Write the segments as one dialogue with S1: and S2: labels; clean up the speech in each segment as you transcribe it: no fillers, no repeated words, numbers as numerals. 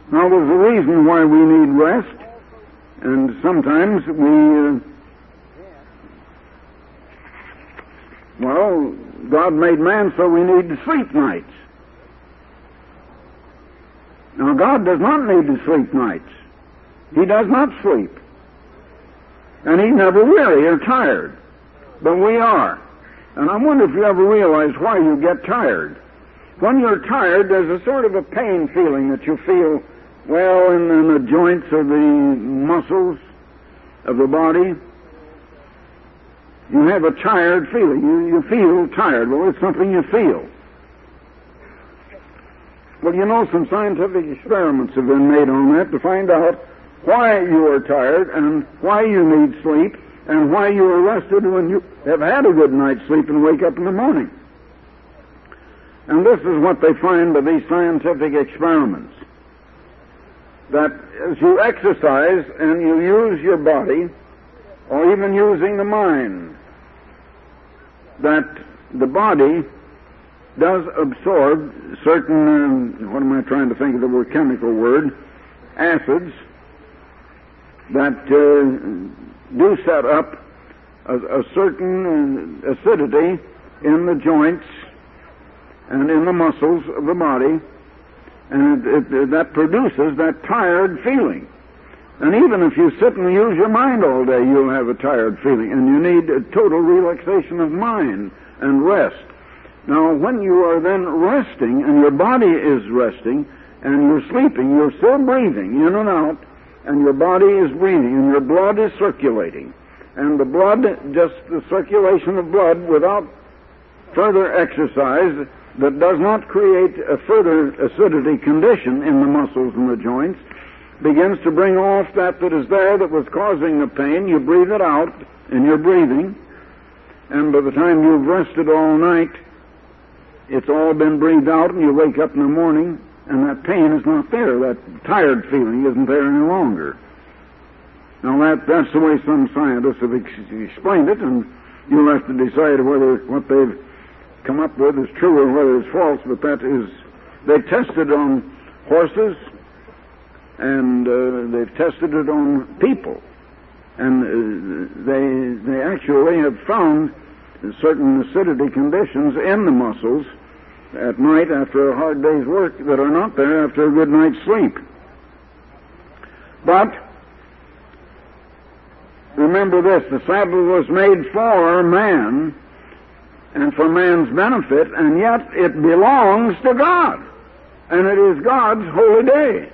S1: Now, there's a reason why we need rest, and sometimes God made man so we need to sleep nights. Now, God does not need to sleep nights. He does not sleep. And He's never weary or tired. But we are. And I wonder if you ever realize why you get tired. When you're tired, there's a sort of a pain feeling that you feel, in the joints of the muscles of the body. You have a tired feeling. You feel tired. Well, it's something you feel. Well, some scientific experiments have been made on that to find out why you are tired and why you need sleep and why you are rested when you have had a good night's sleep and wake up in the morning. And this is what they find by these scientific experiments. That as you exercise and you use your body, or even using the mind, that the body does absorb certain, chemical word, acids that do set up a certain acidity in the joints and in the muscles of the body, and that produces that tired feeling. And even if you sit and use your mind all day, you'll have a tired feeling, and you need a total relaxation of mind and rest. Now, when you are then resting, and your body is resting, and you're sleeping, you're still breathing in and out, and your body is breathing, and your blood is circulating. And the blood, just the circulation of blood without further exercise, that does not create a further acidity condition in the muscles and the joints, begins to bring off that is there that was causing the pain. You breathe it out in your breathing, and by the time you've rested all night, it's all been breathed out, and you wake up in the morning, and that pain is not there. That tired feeling isn't there any longer. Now, that's the way some scientists have explained it, and you'll have to decide whether what they've come up with is true or whether it's false, but they've tested on horses, and they've tested it on people, and they actually have found certain acidity conditions in the muscles at night after a hard day's work that are not there after a good night's sleep. But remember this, the Sabbath was made for man and for man's benefit, and yet it belongs to God, and it is God's holy day.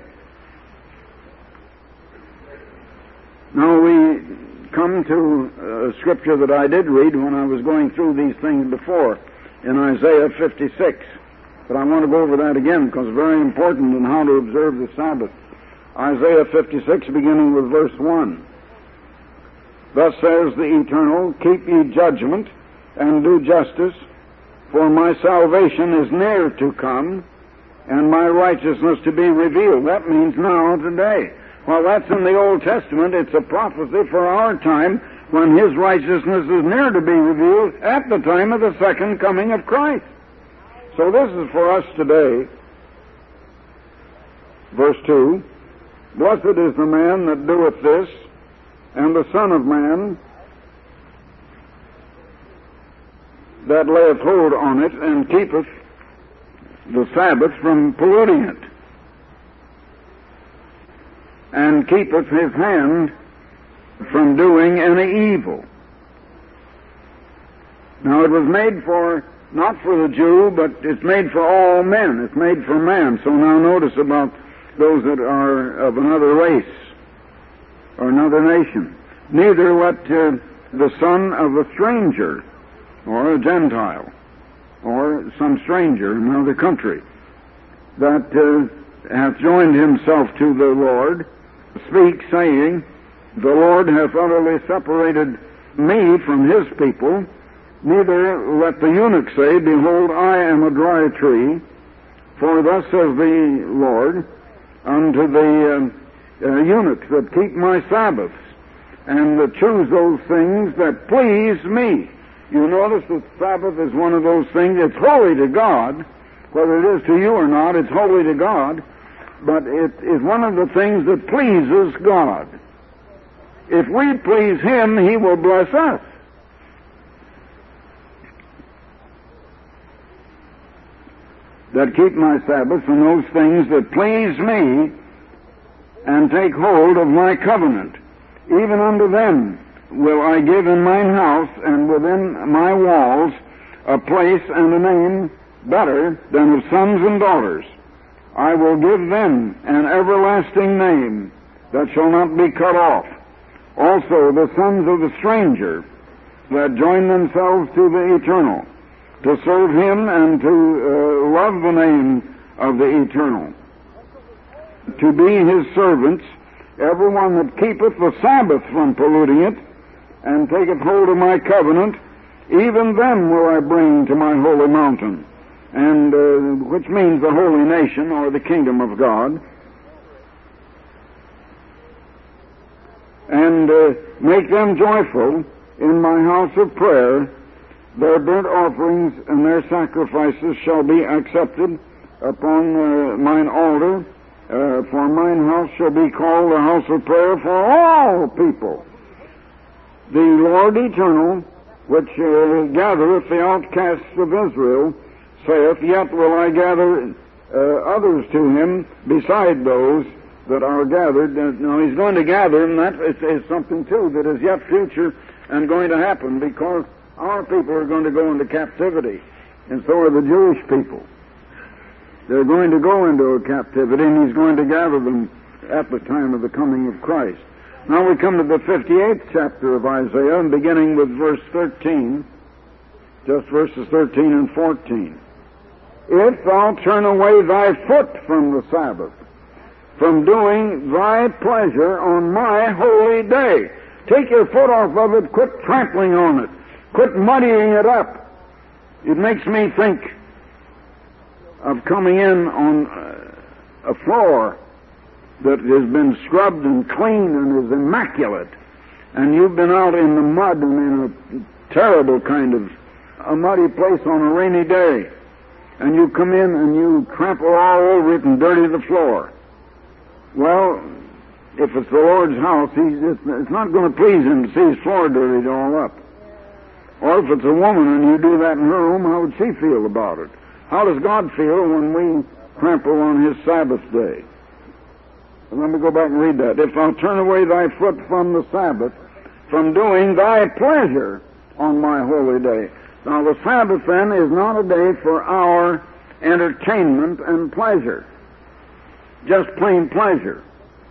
S1: Now we come to a scripture that I did read when I was going through these things before, in Isaiah 56. But I want to go over that again because it's very important in how to observe the Sabbath. Isaiah 56, beginning with verse 1. Thus says the Eternal, keep ye judgment and do justice, for my salvation is near to come, and my righteousness to be revealed. That means now, today. Well, that's in the Old Testament. It's a prophecy for our time when His righteousness is near to be revealed at the time of the second coming of Christ. So this is for us today. Verse 2, blessed is the man that doeth this, and the Son of Man that layeth hold on it, and keepeth the Sabbath from polluting it, and keepeth his hand from doing any evil. Now it was made for, not for the Jew, but it's made for all men. It's made for man. So now notice about those that are of another race or another nation. Neither let the son of a stranger or a Gentile or some stranger in another country that hath joined himself to the Lord speak, saying, the Lord hath utterly separated me from His people. Neither let the eunuch say, behold, I am a dry tree. For thus says the Lord unto the eunuchs that keep my Sabbaths, and that choose those things that please me. You notice that Sabbath is one of those things, it's holy to God. Whether it is to you or not, it's holy to God. but it is one of the things that pleases God. If we please Him, He will bless us. That keep my Sabbath and those things that please me, and take hold of my covenant. Even unto them will I give in mine house and within my walls a place and a name better than of sons and daughters. I will give them an everlasting name that shall not be cut off. Also the sons of the stranger that join themselves to the Eternal, to serve Him and to love the name of the Eternal, to be His servants, every one that keepeth the Sabbath from polluting it, and taketh hold of my covenant, even them will I bring to my holy mountain, and which means the holy nation, or the kingdom of God, and make them joyful in my house of prayer. Their burnt offerings and their sacrifices shall be accepted upon mine altar, for mine house shall be called a house of prayer for all people. The Lord Eternal, which gathereth the outcasts of Israel, saith, Yet will I gather others to Him beside those that are gathered. Now He's going to gather, and that is something too that is yet future and going to happen, because our people are going to go into captivity, and so are the Jewish people. They're going to go into a captivity, and He's going to gather them at the time of the coming of Christ. Now we come to the 58th chapter of Isaiah, and beginning with verse 13, just verses 13 and 14. If thou turn away thy foot from the Sabbath, from doing thy pleasure on my holy day. Take your foot off of it, quit trampling on it, quit muddying it up. It makes me think of coming in on a floor that has been scrubbed and cleaned and is immaculate, and you've been out in the mud and in a terrible kind of a muddy place on a rainy day, and you come in and you trample all over it and dirty the floor. Well, if it's the Lord's house, it's not going to please Him to see His floor dirtied all up. Or if it's a woman and you do that in her room, how would she feel about it? How does God feel when we trample on His Sabbath day? And let me go back and read that. If thou turn away thy foot from the Sabbath, from doing thy pleasure on my holy day. Now the Sabbath then is not a day for our entertainment and pleasure. Just plain pleasure.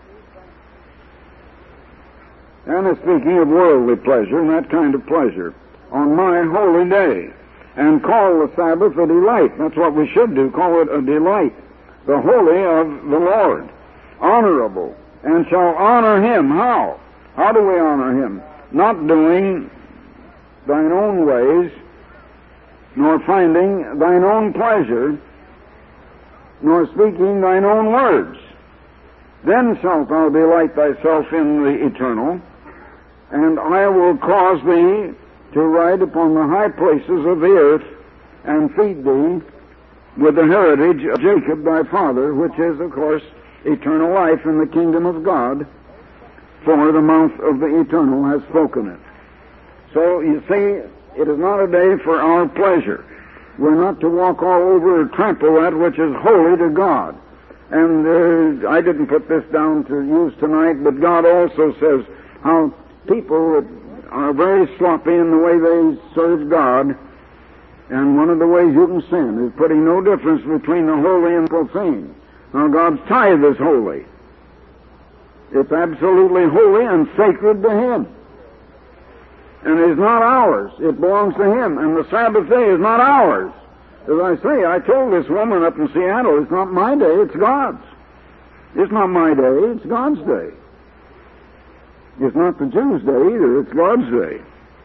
S1: And it's speaking of worldly pleasure and that kind of pleasure on my holy day. And call the Sabbath a delight. That's what we should do, call it a delight. The holy of the Lord. Honorable. And shall honor Him. How? How do we honor Him? Not doing thine own ways, nor finding thine own pleasure, nor speaking thine own words. Then shalt thou delight thyself in the Eternal, and I will cause thee to ride upon the high places of the earth, and feed thee with the heritage of Jacob thy father, which is, of course, eternal life in the kingdom of God, for the mouth of the Eternal has spoken it. So, you see, it is not a day for our pleasure. We're not to walk all over or trample that which is holy to God. And I didn't put this down to use tonight, but God also says how people are very sloppy in the way they serve God, and one of the ways you can sin is putting no difference between the holy and profane. Now, God's tithe is holy. It's absolutely holy and sacred to Him. And it is not ours. It belongs to Him. And the Sabbath day is not ours. As I say, I told this woman up in Seattle, it's not my day, it's God's. It's not my day, it's God's day. It's not the Jews' day either, it's God's day.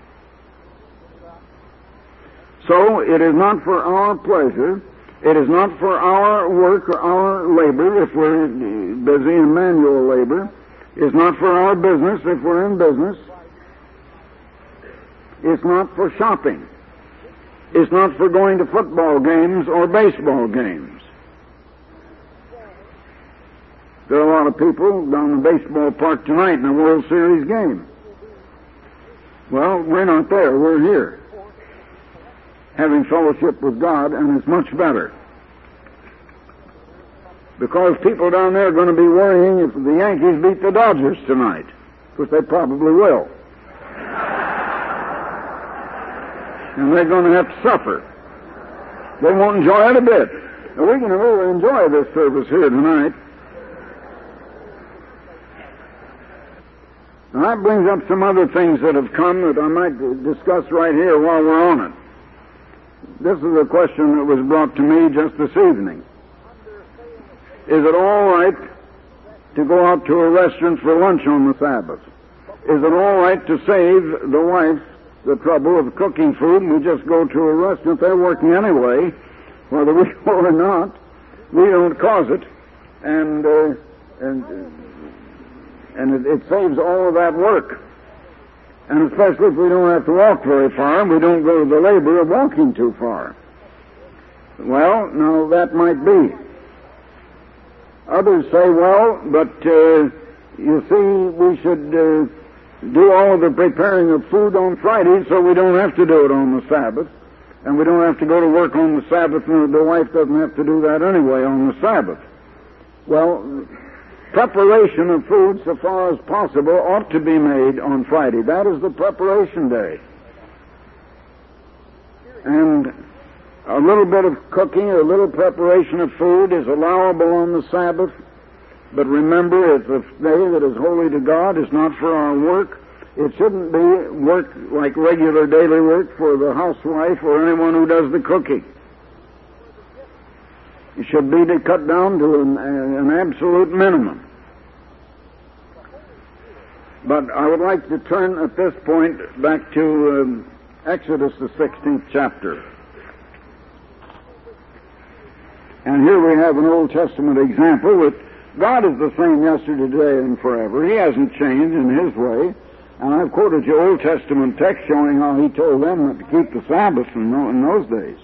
S1: So, it is not for our pleasure, it is not for our work or our labor, if we're busy in manual labor. It's not for our business, if we're in business. It's not for shopping. It's not for going to football games or baseball games. There are a lot of people down the baseball park tonight in a World Series game. Well, we're not there. We're here, having fellowship with God, and it's much better. Because people down there are going to be worrying if the Yankees beat the Dodgers tonight, which they probably will. And they're going to have to suffer. They won't enjoy it a bit. Now, we're going to really enjoy this service here tonight. And that brings up some other things that have come that I might discuss right here while we're on it. This is a question that was brought to me just this evening. Is it all right to go out to a restaurant for lunch on the Sabbath? Is it all right to save the wife the trouble of cooking food and we just go to a restaurant? They're working anyway, whether we go or not. We don't cause it, and it saves all of that work. And especially if we don't have to walk very far, we don't go to the labor of walking too far. Well, now that might be. Others say, well, but you see, we should do all of the preparing of food on Friday so we don't have to do it on the Sabbath. And we don't have to go to work on the Sabbath, and the wife doesn't have to do that anyway on the Sabbath. Well, preparation of food, so far as possible, ought to be made on Friday. That is the preparation day. And a little bit of cooking, a little preparation of food is allowable on the Sabbath. But remember, it's a day that is holy to God. It's not for our work. It shouldn't be work like regular daily work for the housewife or anyone who does the cooking. It should be to cut down to an absolute minimum. But I would like to turn at this point back to Exodus, the 16th chapter. And here we have an Old Testament example that God is the same yesterday, today, and forever. He hasn't changed in His way. And I've quoted you Old Testament text showing how He told them not to keep the Sabbath in those days.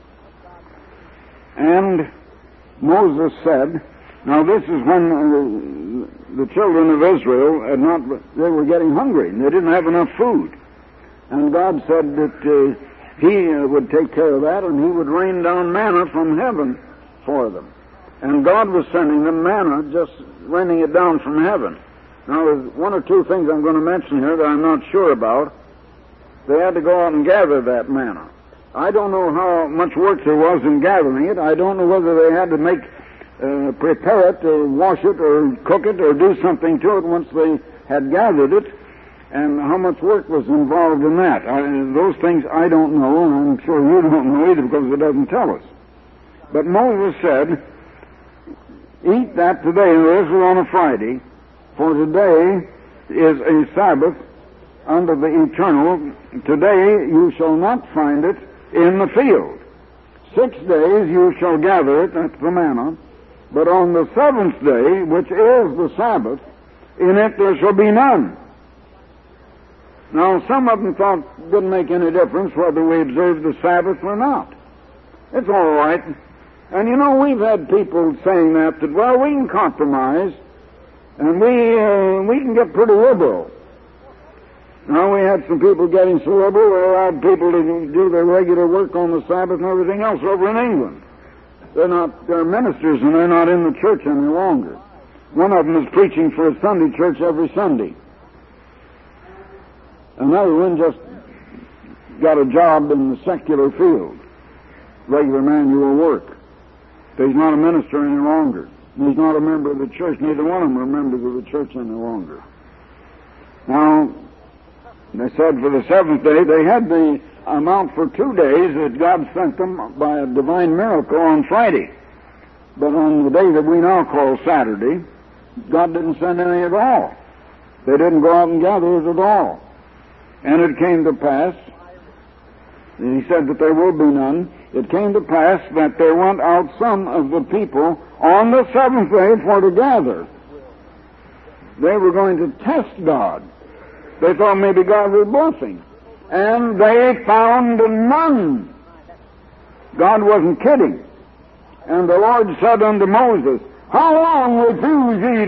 S1: And Moses said, now this is when the children of Israel they were getting hungry, and they didn't have enough food. And God said that He would take care of that, and He would rain down manna from heaven for them. And God was sending them manna, just raining it down from heaven. Now, there's one or two things I'm going to mention here that I'm not sure about. They had to go out and gather that manna. I don't know how much work there was in gathering it. I don't know whether they had to prepare it, or wash it, or cook it, or do something to it once they had gathered it, and how much work was involved in that. Those things I don't know, and I'm sure you don't know either because it doesn't tell us. But Moses said, eat that today, and this was on a Friday, for today is a Sabbath under the eternal. Today you shall not find it in the field. 6 days you shall gather it, that's the manna, but on the 7th day, which is the Sabbath, in it there shall be none. Now, some of them thought it didn't make any difference whether we observed the Sabbath or not. It's all right. And you know, we've had people saying that well, we can compromise, and we can get pretty liberal. Now, we had some people getting so liberal, they allowed people to do their regular work on the Sabbath and everything else over in England. They're ministers, and they're not in the church any longer. One of them is preaching for a Sunday church every Sunday. Another one just got a job in the secular field, regular manual work. But he's not a minister any longer. He's not a member of the church. Neither one of them are members of the church any longer. Now, they said for the 7th day, they had the amount for 2 days that God sent them by a divine miracle on Friday. But on the day that we now call Saturday, God didn't send any at all. They didn't go out and gather it at all. And it came to pass, and He said that there will be none. It came to pass that there went out some of the people on the 7th day for to gather. They were going to test God. They thought maybe God was bluffing. And they found none. God wasn't kidding. And the Lord said unto Moses, how long refuse ye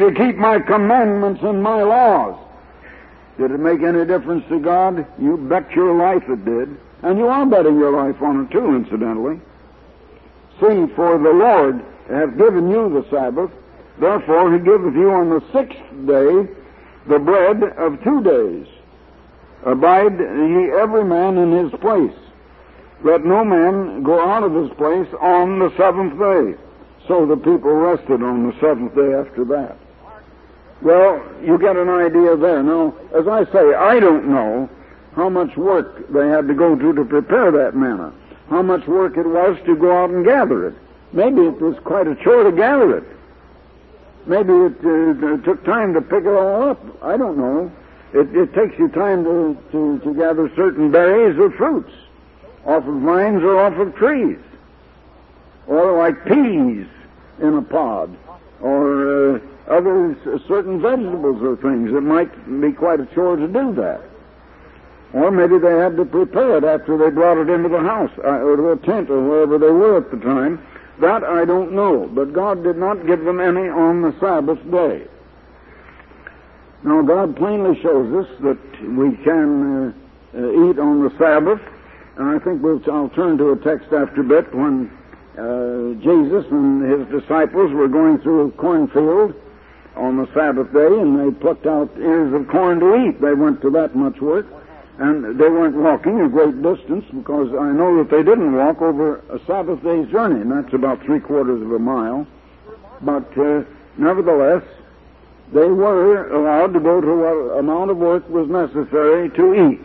S1: to keep my commandments and my laws. Did it make any difference to God? You bet your life it did. And you are betting your life on it too, incidentally. See, for the Lord hath given you the Sabbath, therefore he giveth you on the 6th day the bread of 2 days. Abide ye every man in his place. Let no man go out of his place on the 7th day. So the people rested on the 7th day after that. Well, you get an idea there. Now, as I say, I don't know how much work they had to go to prepare that manna, how much work it was to go out and gather it. Maybe it was quite a chore to gather it. Maybe it took time to pick it all up. I don't know. It takes you time to gather certain berries or fruits off of vines or off of trees, or like peas in a pod, or other certain vegetables or things. It might be quite a chore to do that. Or maybe they had to prepare it after they brought it into the house, or the tent, or wherever they were at the time. That I don't know. But God did not give them any on the Sabbath day. Now, God plainly shows us that we can eat on the Sabbath. And I think I'll turn to a text after a bit when Jesus and his disciples were going through a cornfield on the Sabbath day, and they plucked out ears of corn to eat. They went to that much work. And they weren't walking a great distance, because I know that they didn't walk over a Sabbath day's journey, and that's about 3/4 of a mile. But nevertheless, they were allowed to go to what amount of work was necessary to eat.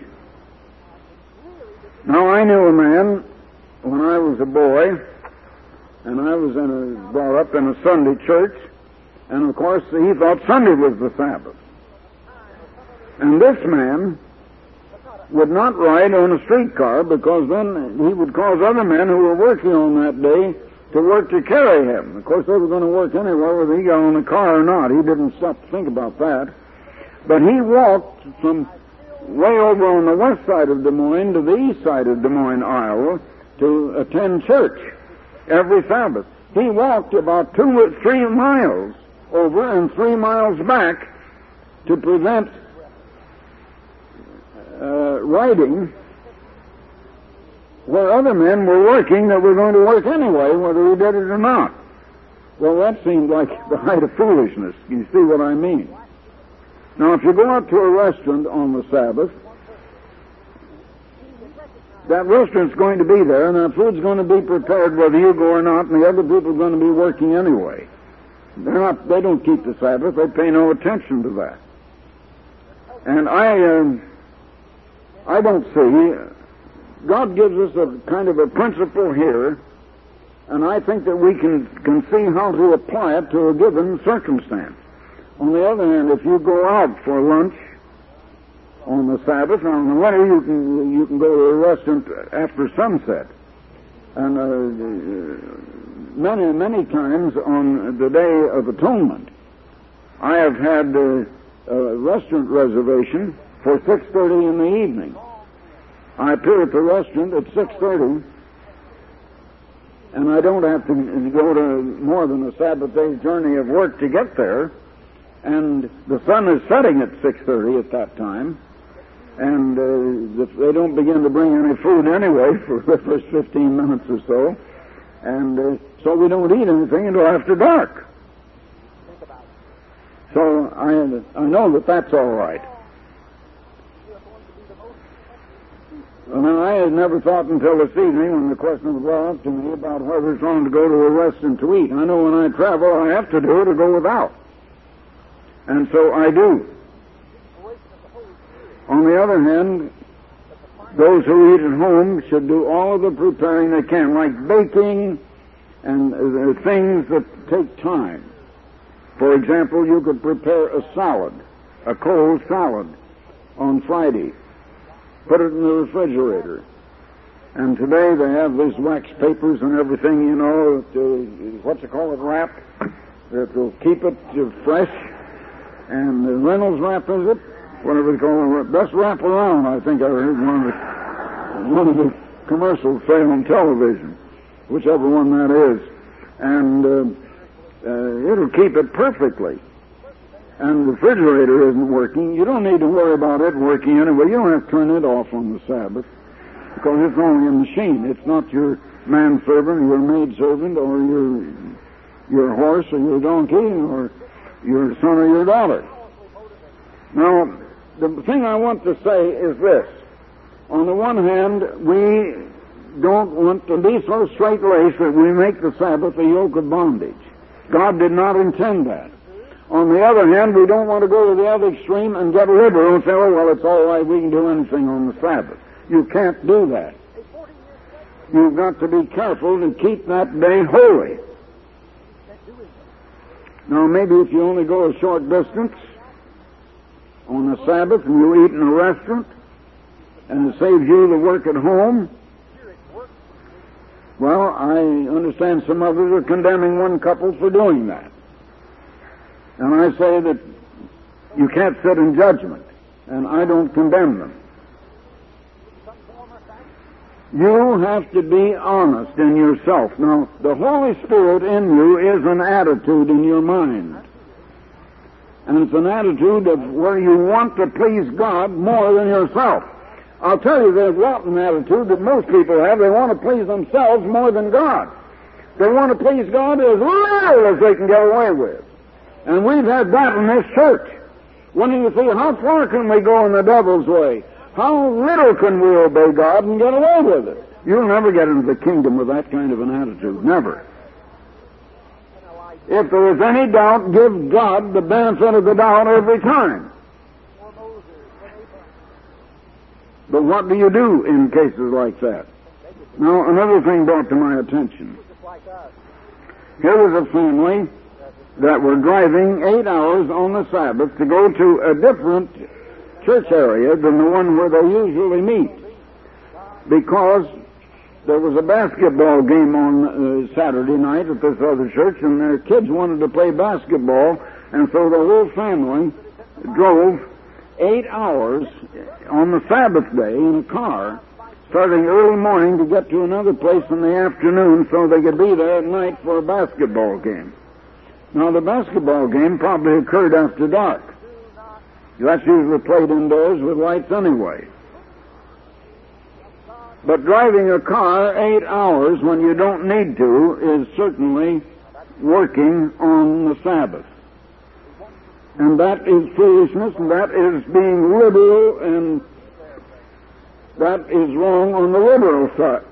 S1: Now, I knew a man when I was a boy, and I was brought up in a Sunday church, and of course he thought Sunday was the Sabbath. And this man would not ride on a streetcar, because then he would cause other men who were working on that day to work to carry him. Of course, they were going to work anyway, whether he got on the car or not. He didn't stop to think about that. But he walked from way over on the west side of Des Moines to the east side of Des Moines, Iowa, to attend church every Sabbath. He walked about 2 or 3 miles over and 3 miles back to prevent riding where other men were working that were going to work anyway, whether he did it or not. Well, that seemed like the height of foolishness. You see what I mean? Now, if you go out to a restaurant on the Sabbath, that restaurant's going to be there, and that food's going to be prepared whether you go or not, and the other people are going to be working anyway. They don't keep the Sabbath. They pay no attention to that. And I don't see, God gives us a kind of a principle here, and I think that we can see how to apply it to a given circumstance. On the other hand, if you go out for lunch on the Sabbath, now in the winter you can go to a restaurant after sunset. And many times on the Day of Atonement, I have had a restaurant reservation for 6:30 in the evening. I appear at the restaurant at 6:30, and I don't have to go to more than a Sabbath day's journey of work to get there. And the sun is setting at 6:30 at that time, and they don't begin to bring any food anyway for the first 15 minutes or so, and so we don't eat anything until after dark. So I know that that's all right. And I had never thought until this evening, when the question was brought up to me about whether it's wrong to go to a restaurant to eat. I know when I travel, I have to do it or go without. And so I do. On the other hand, those who eat at home should do all of the preparing they can, like baking and things that take time. For example, you could prepare a salad, a cold salad, on Friday. Put it in the refrigerator. And today they have these wax papers and everything, you know, what's it called, wrap, that will keep it fresh. And the Reynolds wrap, is it? Whatever they call it. Best wrap around, I think I heard one of the commercials say on television, whichever one that is. And it'll keep it perfectly. and the refrigerator isn't working, you don't need to worry about it working anyway. You don't have to turn it off on the Sabbath, because it's only a machine. It's not your manservant, or your maidservant, or your horse, or your donkey, or your son or your daughter. Now, the thing I want to say is this. On the one hand, we don't want to be so straight-laced that we make the Sabbath a yoke of bondage. God did not intend that. On the other hand, we don't want to go to the other extreme and get liberal and say, oh, well, it's all right, we can do anything on the Sabbath. You can't do that. You've got to be careful to keep that day holy. Now, maybe if you only go a short distance on the Sabbath and you eat in a restaurant and it saves you the work at home, well, I understand some others are condemning one couple for doing that. And I say that you can't sit in judgment, and I don't condemn them. You have to be honest in yourself. Now, the Holy Spirit in you is an attitude in your mind. And it's an attitude of where you want to please God more than yourself. I'll tell you, there's a rotten attitude that most people have. They want to please themselves more than God. They want to please God as little as they can get away with. And we've had that in this church. When you see, how far can we go in the devil's way? How little can we obey God and get away with it? You'll never get into the kingdom with that kind of an attitude. Never. If there is any doubt, give God the benefit of the doubt every time. But what do you do in cases like that? Now, another thing brought to my attention. Here was a family that were driving 8 hours on the Sabbath to go to a different church area than the one where they usually meet, because there was a basketball game on Saturday night at this other church, and their kids wanted to play basketball, and so the whole family drove 8 hours on the Sabbath day in a car, starting early morning to get to another place in the afternoon so they could be there at night for a basketball game. Now, the basketball game probably occurred after dark. That's usually played indoors with lights anyway. But driving a car 8 hours when you don't need to is certainly working on the Sabbath. And that is foolishness, and that is being liberal, and that is wrong on the liberal side.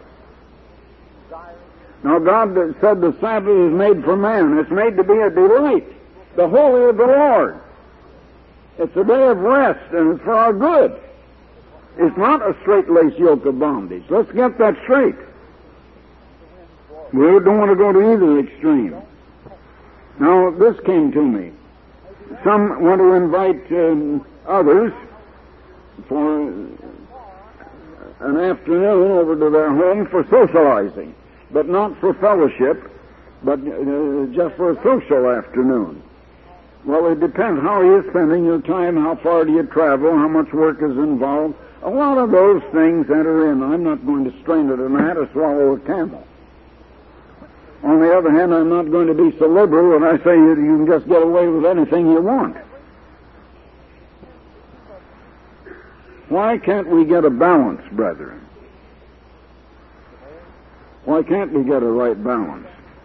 S1: Now, God said the Sabbath is made for man. It's made to be a delight, the holy of the Lord. It's a day of rest, and it's for our good. It's not a straight-laced yoke of bondage. Let's get that straight. We don't want to go to either extreme. Now, this came to me. Some want to invite others for an afternoon over to their home for socializing, but not for fellowship, but just for a social afternoon. Well, it depends. How are you spending your time? How far do you travel? How much work is involved? A lot of those things enter in. I'm not going to strain at a gnat or swallow a camel. On the other hand, I'm not going to be so liberal when I say you can just get away with anything you want. Why can't we get a balance, brethren? Why can't we get a right balance?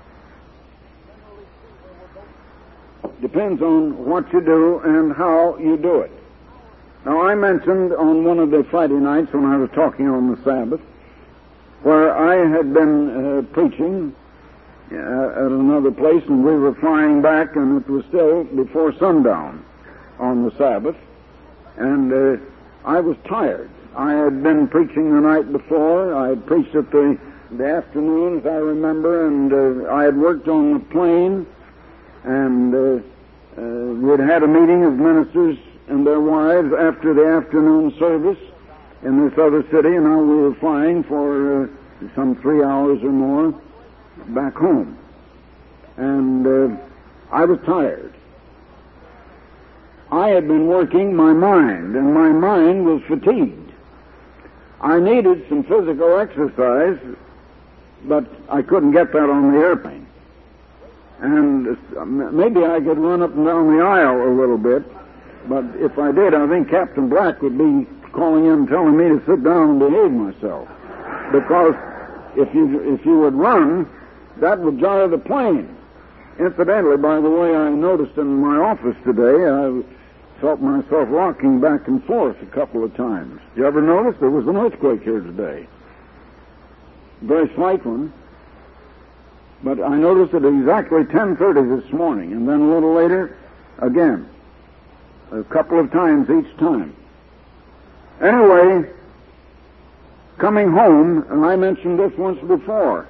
S1: Depends on what you do and how you do it. Now, I mentioned on one of the Friday nights when I was talking on the Sabbath, where I had been preaching at another place, and we were flying back, and it was still before sundown on the Sabbath, and I was tired. I had been preaching the night before. I had preached at the afternoons, I remember, and I had worked on the plane, and we had had a meeting of ministers and their wives after the afternoon service in this other city, and now we were flying for some 3 hours or more back home. And I was tired. I had been working my mind, and my mind was fatigued. I needed some physical exercise, but I couldn't get that on the airplane. And maybe I could run up and down the aisle a little bit, but if I did, I think Captain Black would be calling in telling me to sit down and behave myself. Because if you would run, that would jar the plane. Incidentally, by the way, I noticed in my office today, I felt myself rocking back and forth a couple of times. Did you ever notice there was an earthquake here today? Very slight one. But I noticed it at exactly 10:30 this morning, and then a little later, again. A couple of times each time. Anyway, coming home, and I mentioned this once before,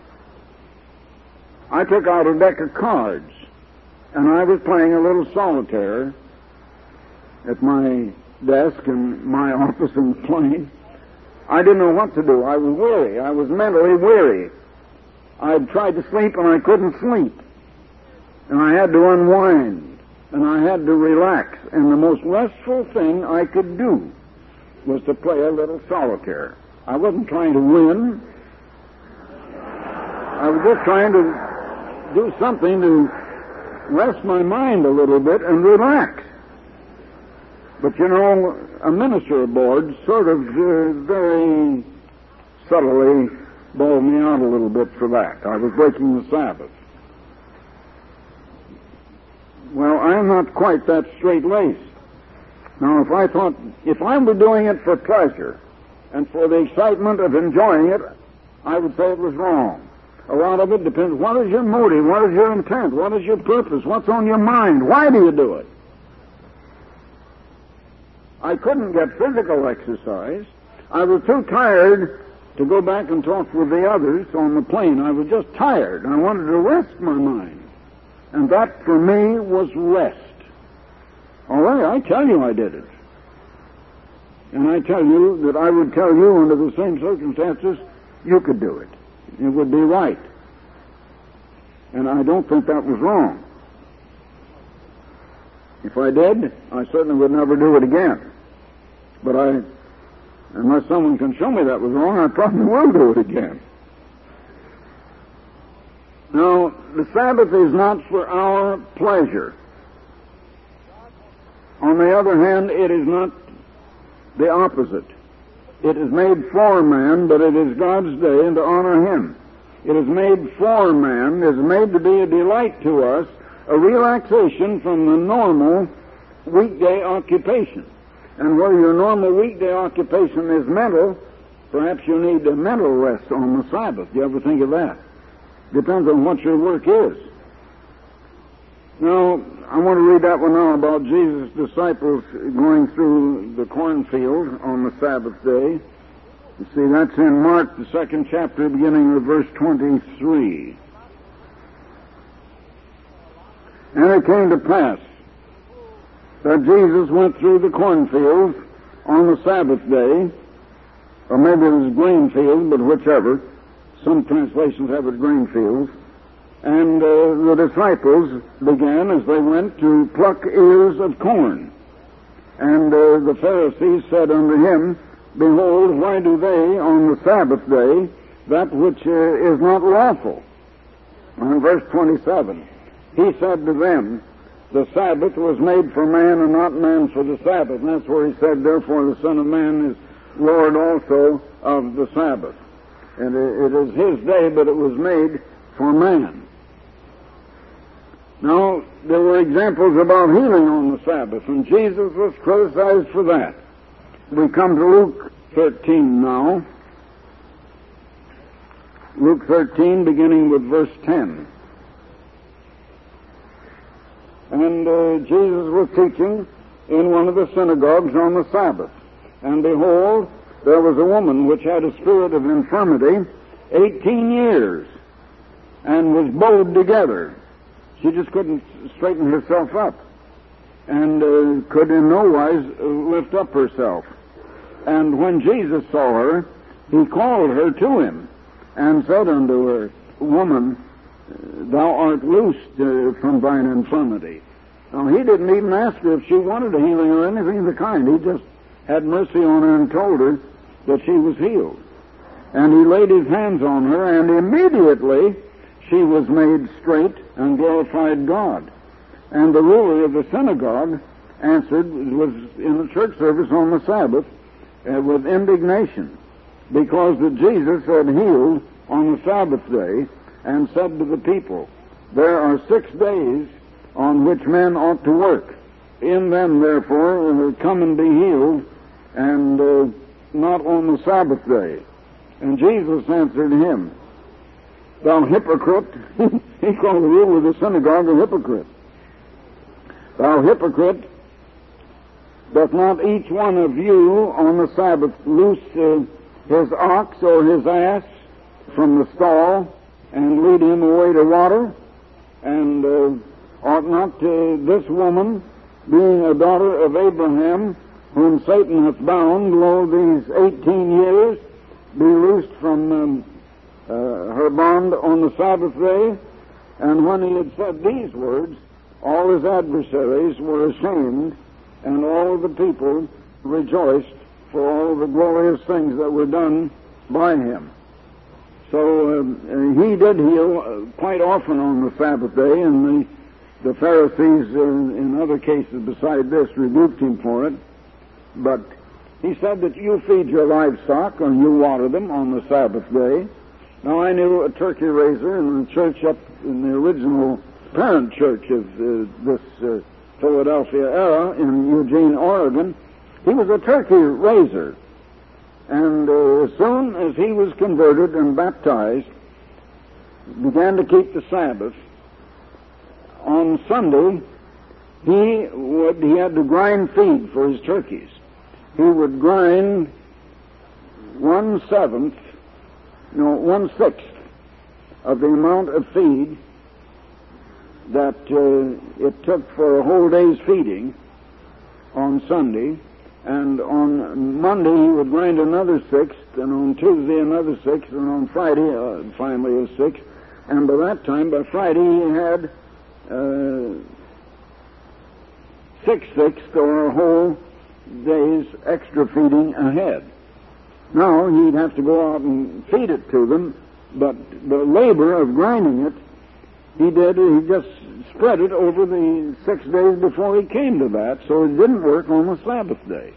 S1: I took out a deck of cards, and I was playing a little solitaire at my desk in my office in the plane. I didn't know what to do. I was weary. I was mentally weary. I had tried to sleep, and I couldn't sleep. And I had to unwind, and I had to relax. And the most restful thing I could do was to play a little solitaire. I wasn't trying to win. I was just trying to do something to rest my mind a little bit and relax. But, you know, a minister aboard sort of very subtly bawled me out a little bit for that. I was breaking the Sabbath. Well, I'm not quite that straight-laced. Now, if I were doing it for pleasure and for the excitement of enjoying it, I would say it was wrong. A lot of it depends. What is your motive? What is your intent? What is your purpose? What's on your mind? Why do you do it? I couldn't get physical exercise. I was too tired to go back and talk with the others on the plane. I was just tired. I wanted to rest my mind. And that, for me, was rest. All right, I tell you I did it. And I tell you that I would tell you under the same circumstances, you could do it. It would be right. And I don't think that was wrong. If I did, I certainly would never do it again. But unless someone can show me that was wrong, I probably will do it again. Now, the Sabbath is not for our pleasure. On the other hand, it is not the opposite. It is made for man, but it is God's day and to honor Him. It is made for man, it is made to be a delight to us, a relaxation from the normal weekday occupation. And where your normal weekday occupation is mental, perhaps you need a mental rest on the Sabbath. Do you ever think of that? Depends on what your work is. Now, I want to read that one now about Jesus' disciples going through the cornfield on the Sabbath day. You see, that's in Mark, the 2nd chapter, beginning with verse 23. And it came to pass that Jesus went through the cornfields on the Sabbath day, or maybe it was grain field, but whichever. Some translations have it grain fields. And the disciples began, as they went, to pluck ears of corn. And the Pharisees said unto him, Behold, why do they, on the Sabbath day, that which is not lawful? And verse 27, he said to them, The Sabbath was made for man, and not man for the Sabbath. And that's where he said, Therefore the Son of Man is Lord also of the Sabbath. And it is his day, but it was made for man. Now, there were examples about healing on the Sabbath, and Jesus was criticized for that. We come to Luke 13 now. Luke 13, beginning with verse 10. And Jesus was teaching in one of the synagogues on the Sabbath. And behold, there was a woman which had a spirit of infirmity 18 years, and was bowed together. She just couldn't straighten herself up, and could in no wise lift up herself. And when Jesus saw her, he called her to him, and said unto her, Woman, thou art loosed from thine infirmity. Now, he didn't even ask her if she wanted a healing or anything of the kind. He just had mercy on her and told her that she was healed. And he laid his hands on her, and immediately she was made straight and glorified God. And the ruler of the synagogue answered, was in the church service on the Sabbath, with indignation, because that Jesus had healed on the Sabbath day, and said to the people, there are 6 days on which men ought to work. In them, therefore, come and be healed, and not on the Sabbath day. And Jesus answered him, thou hypocrite. He called the ruler of the synagogue a hypocrite. Thou hypocrite, doth not each one of you on the Sabbath loose his ox or his ass from the stall and lead him away to water? And ought not this woman, being a daughter of Abraham, whom Satan hath bound, lo, these 18 years, be loosed from her bond on the Sabbath day? And when he had said these words, all his adversaries were ashamed, and all of the people rejoiced for all the glorious things that were done by him. So he did heal quite often on the Sabbath day, and the Pharisees, in other cases beside this, rebuked him for it. But he said that you feed your livestock and you water them on the Sabbath day. Now, I knew a turkey raiser in the church up in the original parent church of this Philadelphia era in Eugene, Oregon. He was a turkey raiser. And as soon as he was converted and baptized, began to keep the Sabbath, on Sunday, he had to grind feed for his turkeys. He would grind 1/6 of the amount of feed that it took for a whole day's feeding on Sunday, and on Monday he would grind another 1/6, and on Tuesday another 1/6, and on Friday finally a 1/6, and by that time, by Friday, he had 6/6 or a whole day's extra feeding ahead. Now he'd have to go out and feed it to them, but the labor of grinding it, he just spread it over the 6 days before he came to that, so it didn't work on the Sabbath day.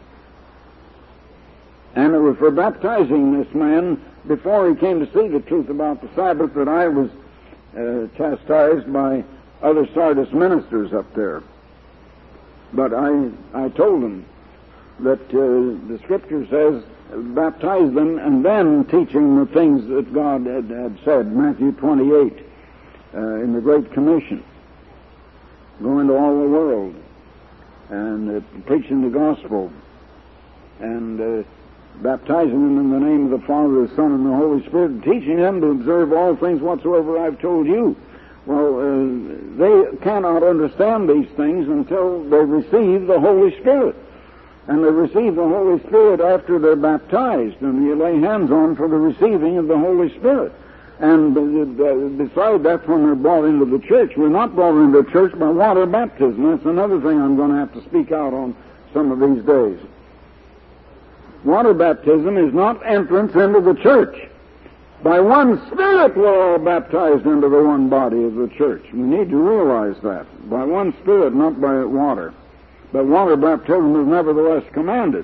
S1: And it was for baptizing this man before he came to see the truth about the Sabbath that I was chastised by other Sardis ministers up there. But I told him that the Scripture says, baptize them and then teaching the things that God had said, Matthew 28, in the Great Commission. Go into all the world and preaching the gospel and baptizing them in the name of the Father, the Son, and the Holy Spirit, teaching them to observe all things whatsoever I've told you. Well, they cannot understand these things until they receive the Holy Spirit. And they receive the Holy Spirit after they're baptized, and you lay hands on for the receiving of the Holy Spirit. And besides, that's when they're brought into the church. We're not brought into the church by water baptism. That's another thing I'm going to have to speak out on some of these days. Water baptism is not entrance into the church. By one Spirit we're all baptized into the one body of the church. We need to realize that. By one Spirit, not by water. But water baptism is nevertheless commanded.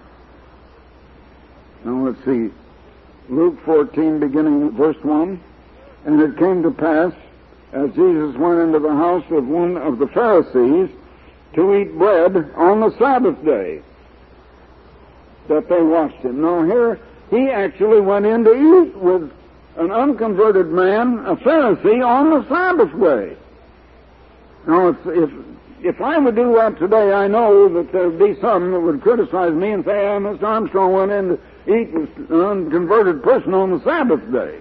S1: Now let's see. Luke 14, beginning at verse 1. And it came to pass, as Jesus went into the house of one of the Pharisees to eat bread on the Sabbath day, that they watched him. Now here, he actually went in to eat with an unconverted man, a Pharisee, on the Sabbath day. Now, if I would do that today, I know that there would be some that would criticize me and say, Mr. Armstrong went in to eat with an unconverted person on the Sabbath day.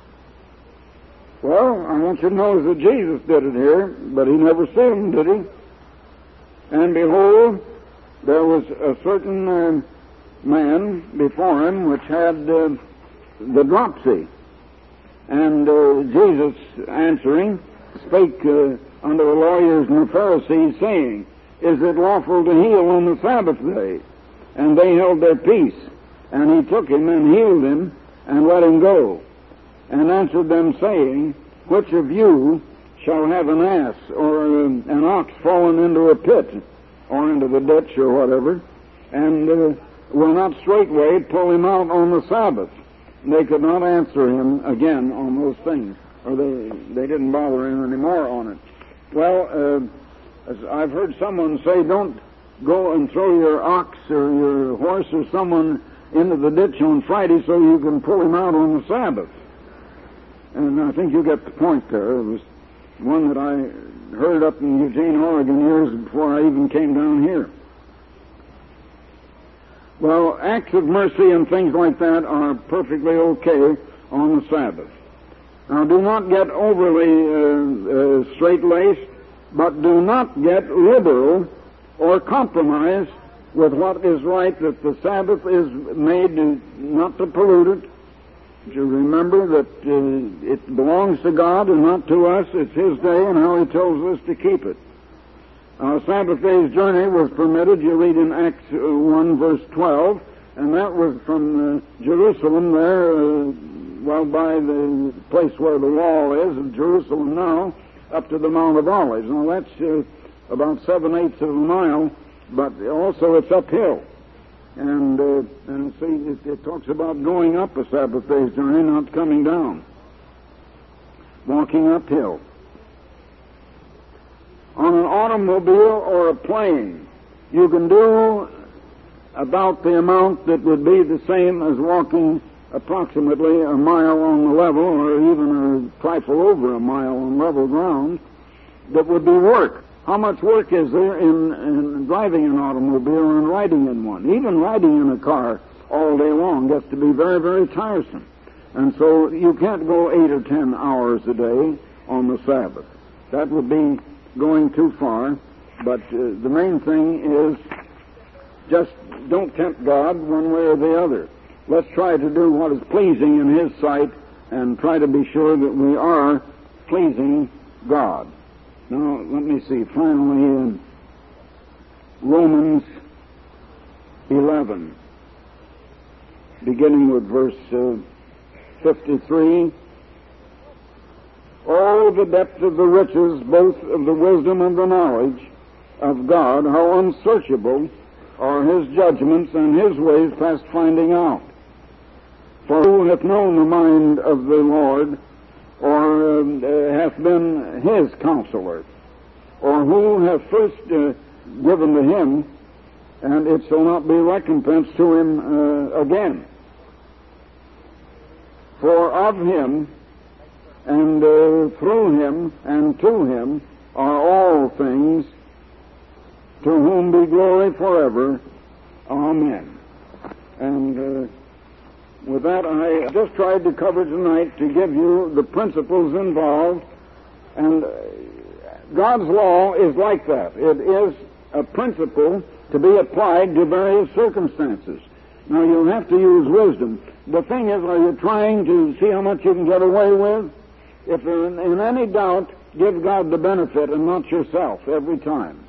S1: Well, I want you to know that Jesus did it here, but he never sinned, did he? And behold, there was a certain man before him which had the dropsy. And Jesus, answering, spake unto the lawyers and the Pharisees, saying, Is it lawful to heal on the Sabbath day? And they held their peace. And he took him and healed him and let him go. And answered them, saying, Which of you shall have an ass or an ox fallen into a pit or into the ditch or whatever, and will not straightway pull him out on the Sabbath. They could not answer him again on those things, or they didn't bother him anymore on it. Well, as I've heard someone say, don't go and throw your ox or your horse or someone into the ditch on Friday so you can pull him out on the Sabbath. And I think you get the point there. It was one that I heard up in Eugene, Oregon years before I even came down here. Well, acts of mercy and things like that are perfectly okay on the Sabbath. Now, do not get overly straight-laced, but do not get liberal or compromise with what is right, that the Sabbath is made not to pollute it. You remember that it belongs to God and not to us. It's His day and how He tells us to keep it. Sabbath day's journey was permitted, you read in Acts 1 verse 12, and that was from Jerusalem there, by the place where the wall is, in Jerusalem now, up to the Mount of Olives. Now that's about 7/8 of a mile, but also it's uphill. And see, it talks about going up a Sabbath day's journey, not coming down. Walking uphill. On an automobile or a plane, you can do about the amount that would be the same as walking approximately a mile on the level, or even a trifle over a mile on level ground. That would be work. How much work is there in driving an automobile and riding in one? Even riding in a car all day long gets to be very, very tiresome. And so you can't go 8 or 10 hours a day on the Sabbath. That would be going too far. But the main thing is just don't tempt God one way or the other. Let's try to do what is pleasing in His sight and try to be sure that we are pleasing God. Now, let me see, finally, in Romans 11, beginning with verse 53, "Oh, the depth of the riches, both of the wisdom and the knowledge of God, how unsearchable are His judgments and His ways past finding out. For who hath known the mind of the Lord, or hath been His counselor? Or who hath first given to Him, and it shall not be recompensed to Him again? For of Him, and through Him, and to Him are all things, to whom be glory forever. Amen." And with that, I just tried to cover tonight to give you the principles involved, and God's law is like that. It is a principle to be applied to various circumstances. Now, you'll have to use wisdom. The thing is, are you trying to see how much you can get away with? If you're in any doubt, give God the benefit and not yourself every time.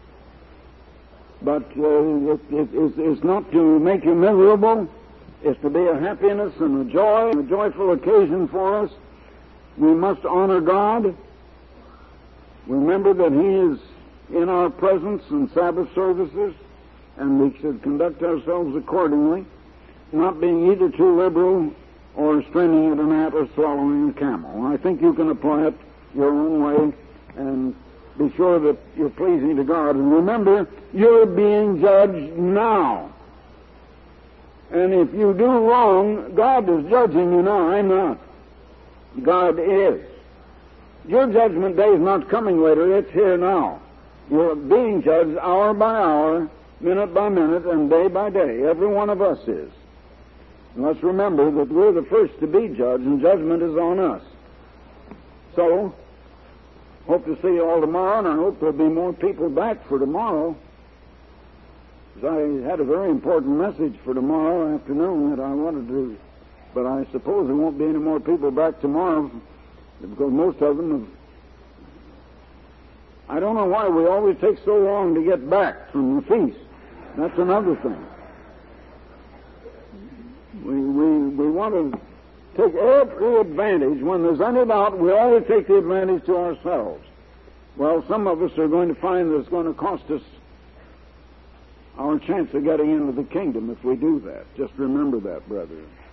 S1: But it's not to make you miserable. It's to be a happiness and a joy, a joyful occasion for us. We must honor God. Remember that He is in our presence in Sabbath services, and we should conduct ourselves accordingly, not being either too liberal or straining at a gnat or swallowing a camel. I think you can apply it your own way and be sure that you're pleasing to God. And remember, you're being judged now. And if you do wrong, God is judging you now. I'm not. God is. Your judgment day is not coming later. It's here now. You're being judged hour by hour, minute by minute, and day by day. Every one of us is. And let's remember that we're the first to be judged, and judgment is on us. So, hope to see you all tomorrow, and I hope there'll be more people back for tomorrow. I had a very important message for tomorrow afternoon that I wanted to, but I suppose there won't be any more people back tomorrow because most of them have. I don't know why we always take so long to get back from the feast. That's another thing. We want to take every advantage. When there's any doubt, we always take the advantage to ourselves. Well, some of us are going to find that it's going to cost us our chance of getting into the kingdom if we do that. Just remember that, brethren.